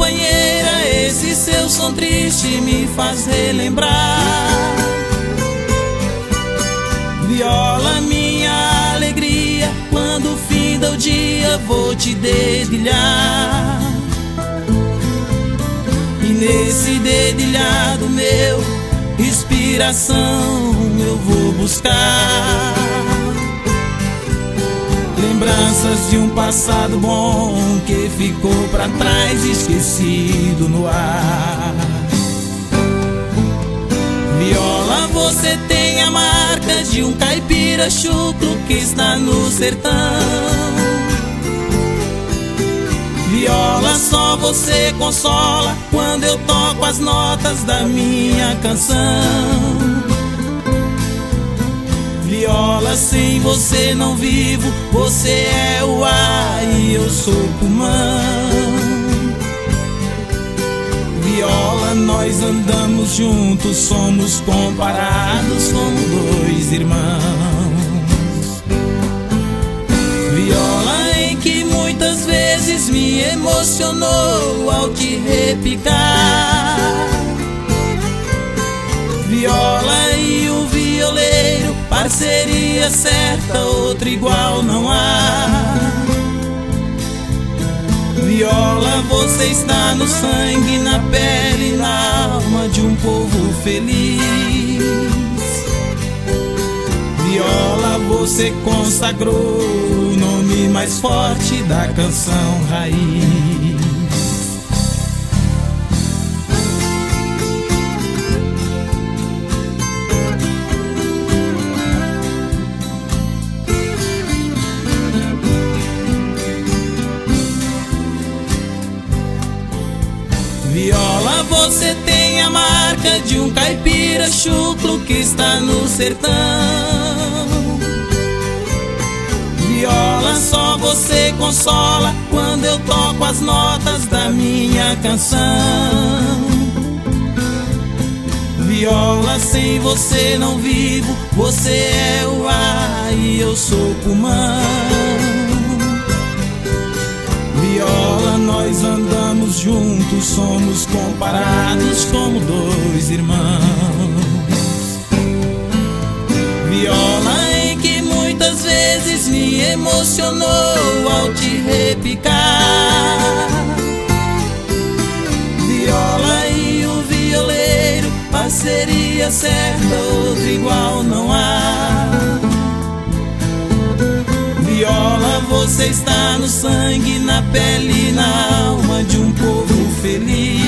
companheira, esse seu som triste me faz relembrar. Viola, minha alegria, quando finda o dia vou te dedilhar. E nesse dedilhado meu, inspiração eu vou buscar. Lembranças de um passado bom que ficou pra trás, esquecido no ar. Viola, você tem a marca de um caipira chucro que está no sertão. Viola, só você consola quando eu toco as notas da minha canção. Viola, sem você não vivo, você é o ar e eu sou o pulmão. Viola, nós andamos juntos, somos comparados como dois irmãos. Viola, em que muitas vezes me emocionou ao te repicar. Viola e o violeiro, parceria certa, outra igual não há. Viola, você está no sangue, na pele, na alma de um povo feliz. Viola, você consagrou o nome mais forte da canção raiz. Viola, você tem a marca de um caipira chucro que está no sertão. Viola, só você consola quando eu toco as notas da minha canção. Viola, sem você não vivo, você é o ar e eu sou o pulmão. Viola, nós andamos juntos, somos comparados como dois irmãos. Viola, em que muitas vezes me emocionou ao te repicar. Viola e o violeiro, parceria certa, outra igual não há. Viola, você está no sangue, na pele, na alma de um povo feliz.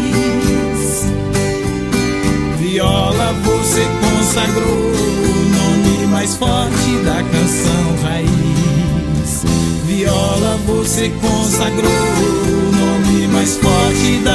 Viola, você consagrou o nome mais forte da canção raiz. Viola, você consagrou o nome mais forte da